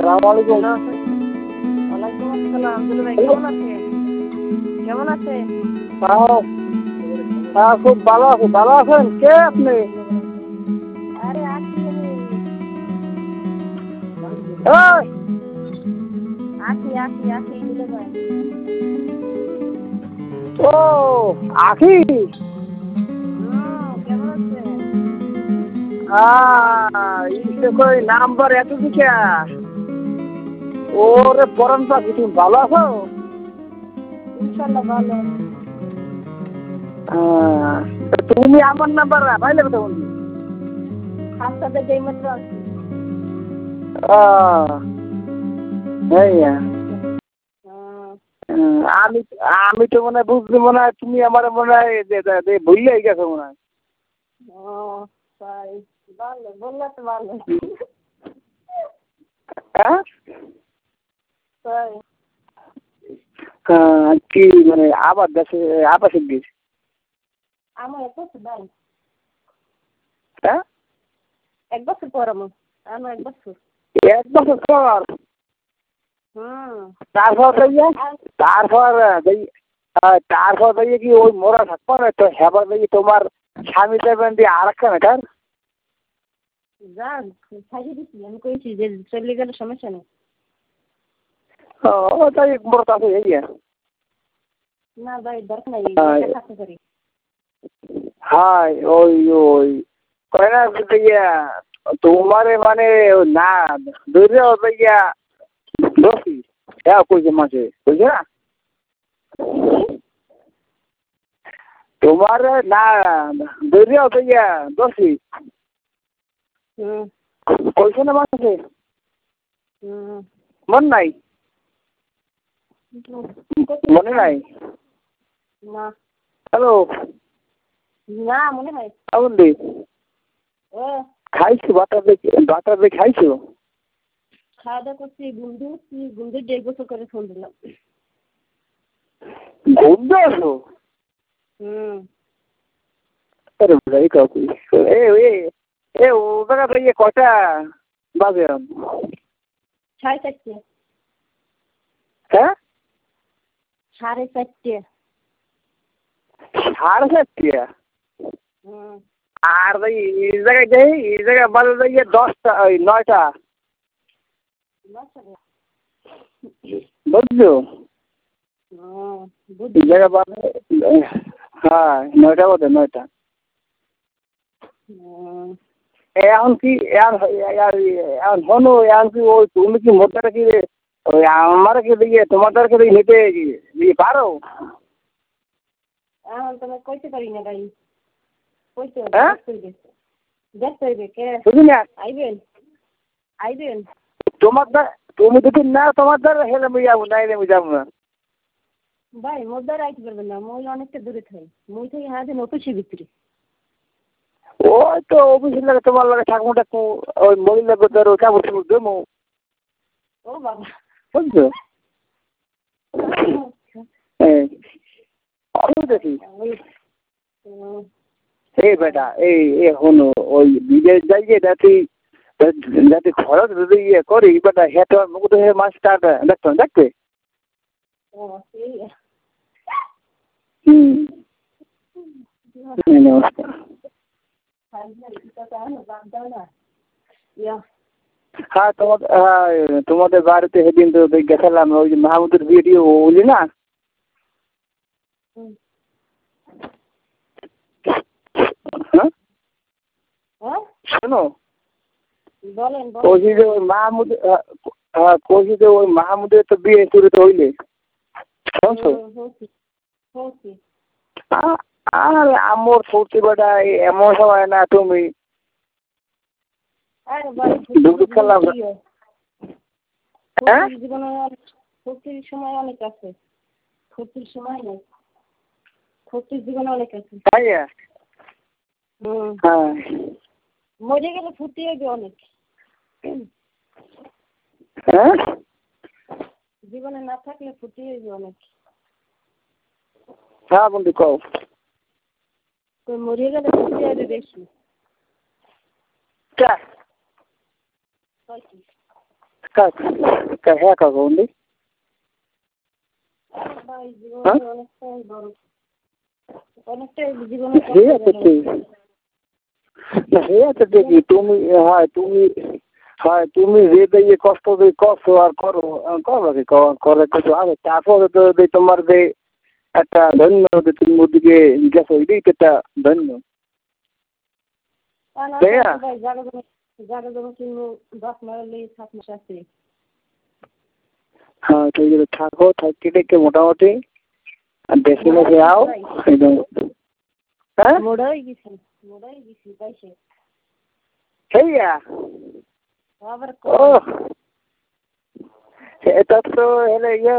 আসসালামু আলাইকুম। ওয়ালাইকুম আসসালাম। দুলু ভাই কেমন আছে? কেমন আছে? হ্যাঁ খুব ভালো আছি। ভালো আছেন? কে আপনি? আরে আছি আমি। এই, আছি দুলু ভাই। ও আখি। কেমন আছে? ইসে কই নাম্বার এত দিকে? ওরে পরম পাখি, তুমি ভালো আছো? ইনশাল্লাহ ভালো। তুমি আমার নাম্বার পাইলে কথা বলছি। হাসপাতালে যেই মাত্র আছি। আমি আমি তো মনে হয় বুঝলি, মনে হয় তুমি আমার মনে হয় ভুললে গেছো মনে হয়। ও তাই ভালো বললে তো ভালো। হ্যাঁ তাই কি মানে আবার দেশে আবার শিখবি? আমার এক বছর ভাই। হ্যাঁ 1 বছর পর আমার 1 বছর। 1 বছর পর? তারপর তারপর কি ওই মোরা থাকবো না তো? হেবার দেখি তোমার স্বামী দেবেন দিয়ে আর একটা মেটার যান খাইয়ে দিচ্ছি, আমি কইছি যে চলে গেলে সমস্যা নেই। তাই মোর কাছে না ভাই দরকার নাই, থাকতে পারি। হাই ওই ওই কয় না তোমারে মানে না ধরে ভাইয়া দোষী হ্যাঁ কইছে মাঝে বুঝছে না তোমার না ধরে ভাইয়া দোষী কইছে না মাঝে মন নাই মনে নাই? না হ্যালো না মনে হয় বন্ধু ও খাইছো বাটার দিয়ে খাইছো? খাওয়া দাওয়া করছি, গুন্ডু 1.5 বছর করে ফোন দিলাম। ঘুরতে আসো? আরে ভাই কাকু ও জায়গা থেকে কটা বাজে? 4:30। হ্যাঁ 4:30। 4:30? আর ভাই এই জায়গায় বাজে যাইয়ে 10টা ওই 9টা বুঝছো? এই জায়গা বাজে হ্যাঁ 9টা বাজে 9টা। এখন কি এখন শোনো, এখন কি ওই তুমি কি মোটাটা কি ওই আমার কি দিয়ে তোমাদেরকে দিয়ে নিতে পারো? এখন তো কইতে পারি না ভাই, কইতে হ্যাঁ দেখতে হইবে কে বুঝি না। আইবেন তোমার তুমি যদি না তোমার দ্বারা হেলে আমি যাবো না, আমি যাবো না ভাই। মোর দ্বারা আইতে পারবেন না, মই অনেকটা দূরে থাই। মই থেকে হাতে অফিসের ভিতরে। ওই তো অফিসের লাগে তোমার লাগে ঠাকুর ঠাকুর ওই মহিলা ধরো কাপড় টাপড় দেবো ও বাবা বুঝছো? দেখি এই বেটা এই হলো ওই বিদেশ যাইয়ে যাতে খরচ যদি ইয়ে করি বেটা হেঁটে মুখ হে মাছটা দেখবে হ্যাঁ তোমাদের বাড়িতে সেদিন তো গেছিলাম ওই যে মাহমুদের ভিডিও বলি না। হ্যাঁ শোনো বলেন কইছি যে ওই মাহমুদ কইছি যে ওই মাহমুদের তো বিয়ে শুরু তো হইলে শুনছো? আরে আমার ফুর্তি বেটা এমন সময় না তুমি খেলাম জীবনে ফুর্তির সময় অনেক আছে, ফুর্তির সময় নেই, ফুর্তির জীবনে অনেক আছে। হ্যাঁ মরে গেলে ফুর্তি হইবে অনেক, হ্যাঁ জীবনে না থাকলে ফুর্তি হইবে অনেক। হ্যাঁ বন্ধু কও তো মরে গেলে ফুর্তি হইবে বেশি। হ্যাঁ কাকা বলি ভাই হ্যাঁ জীবনে অনেকটাই বড়, অনেকটাই জীবনে হে কষ্ট আছে গেল। ঠিক না হে আছে ঠিকই তুমি তুমি যে ইয়ে কষ্ট দিয়ে করছো আর করো করো কি করে কিছু আগে তারপরে তো যে তোমার যে একটা ধন্য যে তুমি ওদিকে গেছো এটাই তো একটা ধন্য তা না তাই না? তো ভাই জায়গা জমি কিনবো, 10 মারলেই 7 মাস আছে। হ্যাঁ তো যদি থাকো থাকতে থেকে মোটামুটি আর বেশি বেশি আও একদম হ্যাঁ মোড়াই গেছি পাইছে। সেইয়া আবার ও এটা তো হলে ইয়ে